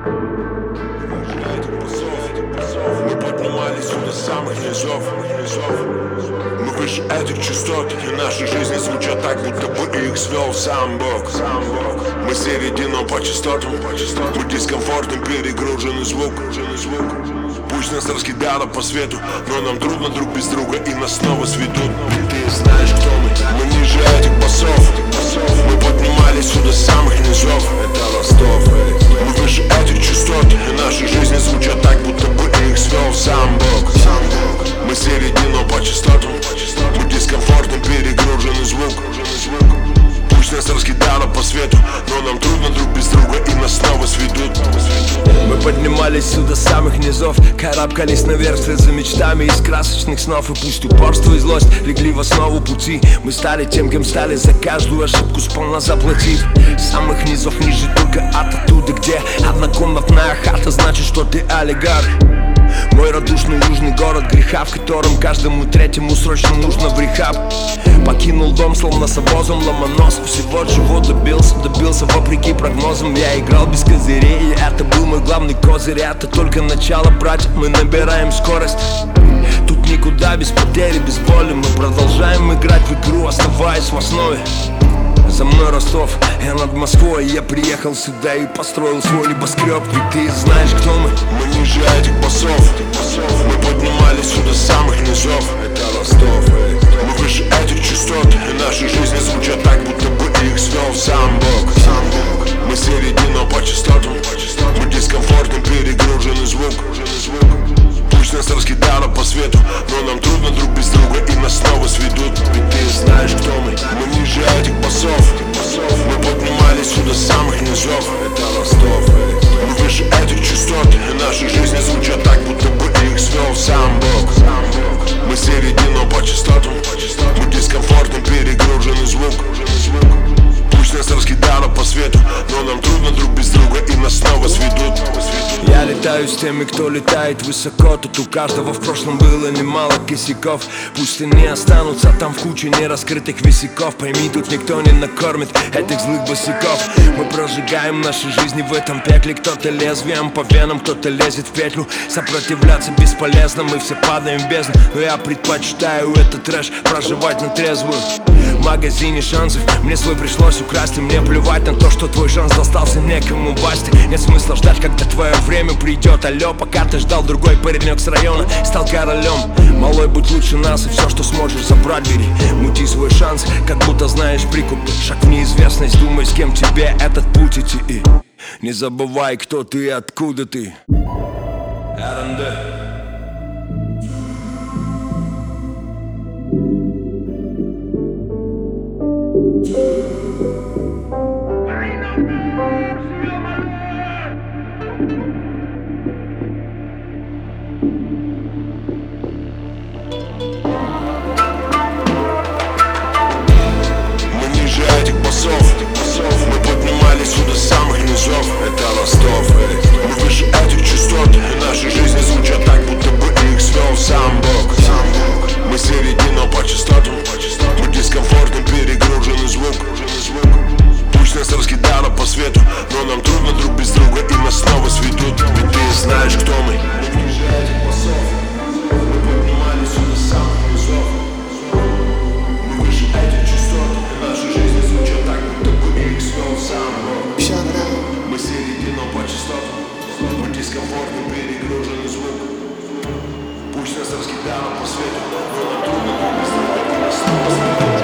Мы поднимались сюда с самых низов. Мы выше этих частот, и наши жизни звучат так, будто бы их свел сам Бог. Мы середину по частотам, мы дискомфортно перегруженный звук. Пусть нас раскидало по свету, но нам трудно друг без друга, и нас снова сведут. Ты знаешь, кто мы ниже этих басов. Мы поднимались сюда с самых низов. Это Ростов. Мы выше этих частот, и наши жизни звучат так, будто бы их свел сам Бог. Мы середину по частотам, мы дискомфортно перегруженный звук. Пусть нас раскидало по свету, но нам трудно друг без друга, и нас снова сведут. Мы поднимались сюда с самых низов, карабкались наверх вслед за мечтами из красочных снов. И пусть упорство и злость легли в основу пути, мы стали тем, кем стали, за каждую ошибку сполна заплатив. С самых низов ниже только от оттуда, где однокомнатная хата, значит, что ты олигарх. Мой радушный южный город греха, в котором каждому третьему срочно нужно в рехаб. Покинул дом, словно с обозом ломоносов. Всего чего добился вопреки прогнозам. Я играл без козырей, и это был мой главный козырь. Это только начало, братья, мы набираем скорость. Тут никуда без потери, без боли. Мы продолжаем играть в игру, оставаясь в основе. За мной Ростов, я над Москвой. Я приехал сюда и построил свой небоскреб. Ведь ты знаешь, кто мы? Мы ниже этих басов. Мы поднимались сюда с самых низов. Это Ростов. Мы выше этих частот, и наши жизни звучат так, будто бы их свел сам Бог. Мы середину по частотам, мы дискомфортно перегруженный звук. Пусть нас раскидало по свету, но нам трудно друг без друга, и нас снова сведут. Ведь ты знаешь, кто мы ниже этих басов. Мы поднимались сюда с самых низов. Это Ростов. Мы выше этих частот, и наши жизни звучат так, будто бы их свел сам Бог. Мы середину по частотам, мы дискомфортно перегруженный звук. Пусть нас раскидало по свету, но нам трудно друг без друга, и нас снова сведут. Я летаю с теми, кто летает высоко. Тут у каждого в прошлом было немало косяков. Пусть они останутся там в куче нераскрытых висяков. Пойми, тут никто не накормит этих злых босиков. Мы прожигаем наши жизни в этом пекле. Кто-то лезвием по венам, кто-то лезет в петлю. Сопротивляться бесполезно, мы все падаем в бездну. Но я предпочитаю этот трэш проживать на трезвую. В магазине шансов мне свой пришлось украсть. И мне плевать на то, что твой шанс достался некому басте. Нет смысла ждать, когда твое время придет. Алло, пока ты ждал, другой паренек с района стал королем. Малой, будь лучше нас, и все, что сможешь забрать, бери. Мути свой шанс, как будто знаешь прикуп. Шаг в неизвестность, думай, с кем тебе этот путь идти. И не забывай, кто ты и откуда ты. РНД. Мы поднимались сюда с самых низов. Это Ростов. Мы выше этих частот, и наши жизни звучат так, будто бы их свел сам Бог. Мы середину по частотам, мы дискомфортно перегруженный звук. Пусть нас раскидало по свету, но нам трудно друг без друга, и нас снова сведут. Ведь ты знаешь, кто мы. Мы ниже этих басов. Мы поднимались сюда с самых низов. Мы выше этих частот, и наши жизни звучат так, будто бы их свел сам Бог. Мы середину по частотам, мы дискомфортно перегруженный звук. Пусть нас раскидало по свету, но нам трудно друг без друга, и нас снова сведут.